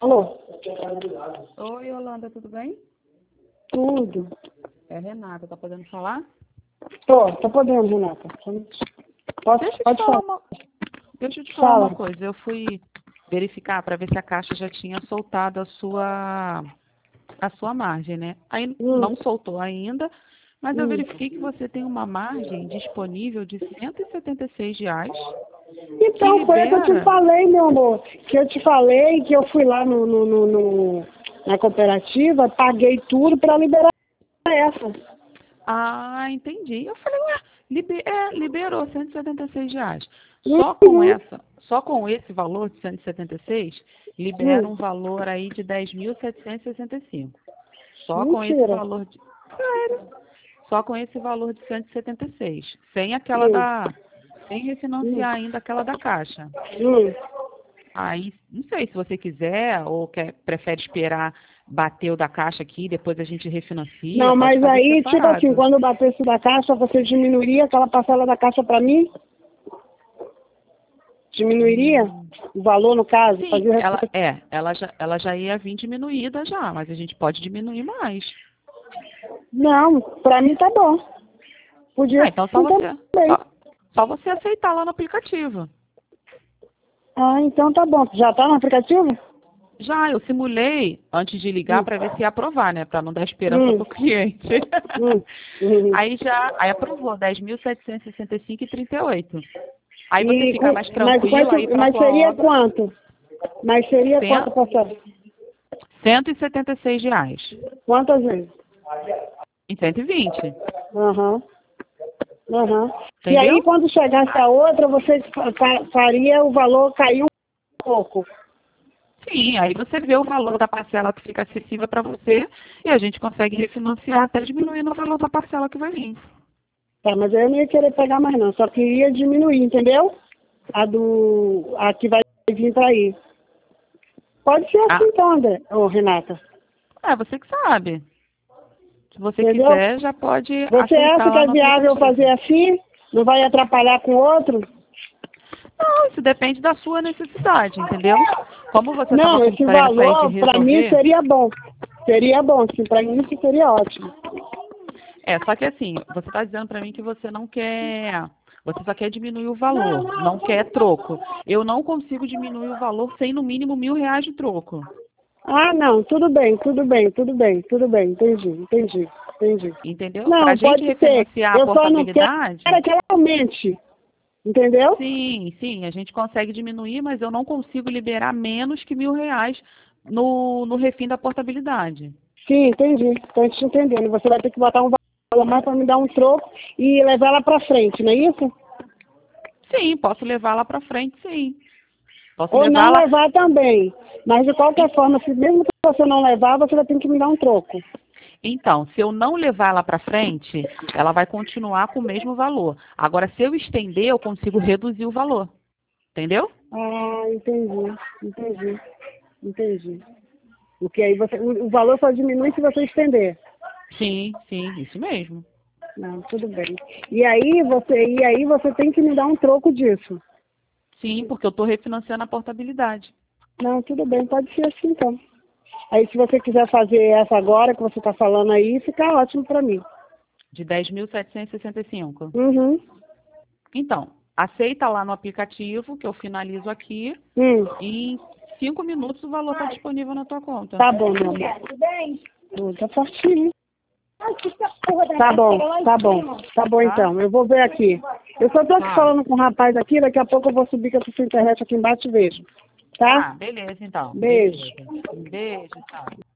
Alô? Oi, Yolanda, tudo bem? Tudo. É Renata, tá podendo falar? Tô podendo, Renata. Pode Deixa eu te falar falar. uma, deixa eu te falar Fala. uma coisa. Eu fui verificar para ver se a Caixa já tinha soltado a sua margem, né? Aí Hum, não soltou ainda, mas eu hum. verifiquei que você tem uma margem disponível de R$ 176, que Então, foi o que eu te libera. falei, meu amor. Que eu te falei que eu fui lá na cooperativa, paguei tudo para liberar essa. Ah, entendi. Eu falei, ué, liberou R$ 176. Uhum. Só com esse valor de 176, libera Hum. um valor aí de 10.765. Só com esse Mentira. valor de, sério, só com esse valor de 176, Hum. sem Hum. refinanciar ainda aquela da Caixa. Hum. Aí, não sei se você quiser ou prefere esperar bater o da Caixa aqui, depois a gente refinancia, Não, pode mas fazer aí, tipo assim, separado. quando batesse da caixa, você diminuiria aquela parcela da caixa para mim? Diminuiria Hum. o valor, no caso? Sim, Fazia. ela já ia vir diminuída já, mas a gente pode diminuir mais. Não, pra mim tá bom. Podia Ah, ser então assim também. só você aceitar lá no aplicativo. Ah, então tá bom. Já tá no aplicativo? Já, eu simulei antes de ligar Hum, para ver se ia aprovar, né? Para não dar esperança hum, pro cliente. hum, hum. Aí aprovou 10.765,38. Aí você E fica mais mas, tranquilo aí para mas tua seria obra, quanto? Mas seria cem- quanto parcela? R$ 176 Quantas vezes? em 120, Aham, aham. E aí, entendeu? quando chegasse a outra, você faria o valor cair um pouco. Sim, aí você vê o valor da parcela que fica acessível para você e a gente consegue refinanciar até diminuindo o valor da parcela que vai vir. Tá, mas eu não ia querer pegar mais não. Só queria diminuir, entendeu? A que vai vir pra aí. Pode ser assim Ah, então, André. Ô, Renata. é você que sabe. Se você Entendeu? quiser, já pode Você acha aceitar que lá é no viável fazer aplicativo. assim? Não vai atrapalhar com o outro? Não, isso depende da sua necessidade, entendeu? Como você estava Não, com esse pressa aí de valor para mim resolver, seria bom. Seria bom, sim, para mim isso seria ótimo. só que assim, você está dizendo para mim que você só quer diminuir o valor, não quer troco. Eu não consigo diminuir o valor sem no mínimo R$ 1.000 de troco, Ah, não, tudo bem, tudo bem, tudo bem, tudo bem, entendi. entendeu? Para a Não, gente pode ser. refinanciar a Eu só não quero portabilidade, que ela aumente, entendeu? sim, sim, a gente consegue diminuir, mas eu não consigo liberar menos que R$ 1.000 no refim da portabilidade. Sim, entendi. Estou te entendendo. Você vai ter que botar um valor mais para me dar um troco e levar ela para frente, não é isso? Sim, posso levar lá para frente, sim. Posso Ou levar não lá. levar também. Mas de qualquer forma, se mesmo que você não levar, você vai ter que me dar um troco. Então, se eu não levar ela para frente, ela vai continuar com o mesmo valor. Agora, se eu estender, eu consigo reduzir o valor. Entendeu? Ah, entendi. Porque aí o valor só diminui se você estender. Sim, sim, isso mesmo. Não, tudo bem. E aí você tem que me dar um troco disso. Sim, porque eu estou refinanciando a portabilidade. Não, tudo bem, pode ser assim então. Aí se você quiser fazer essa agora que você está falando aí, fica ótimo para mim. De 10.765. Uhum. Então, aceita lá no aplicativo, que eu finalizo aqui. Hum. E em 5 minutos o valor está disponível na tua conta. Tá bom, meu amor. Tá fortinho. Tá bom Tá? então. Eu vou ver aqui. Eu só tô aqui Tá. falando com o rapaz aqui, daqui a pouco eu vou subir com a sua internet aqui embaixo e vejo. Tá? Ah, beleza então. Beijo. Beleza. Um beijo, tchau.